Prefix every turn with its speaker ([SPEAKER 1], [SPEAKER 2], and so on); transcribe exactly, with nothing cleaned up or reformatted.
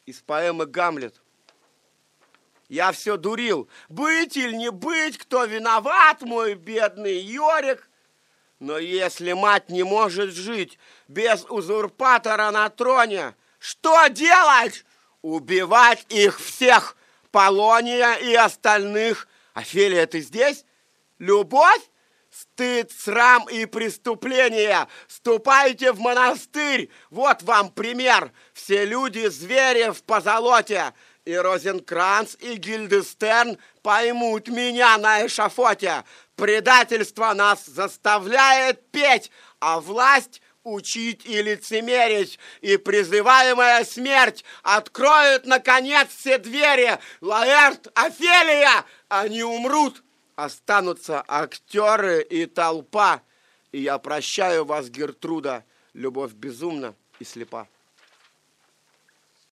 [SPEAKER 1] Из поэмы «Гамлет». Я все дурил. Быть или не быть, кто виноват, мой бедный Йорик? Но если мать не может жить без узурпатора на троне, что делать? Убивать их всех, Полония и остальных. Офелия, ты здесь? Любовь? Стыд, срам и преступление. Ступайте в монастырь. Вот вам пример. Все люди звери в позолоте. И Розенкранц, и Гильденстерн поймут меня на эшафоте. Предательство нас заставляет петь, а власть учить и лицемерить. И призываемая смерть откроет, наконец, все двери. Лаэрт, Офелия, они умрут. Останутся актеры и толпа. И я прощаю вас, Гертруда, любовь безумна и слепа.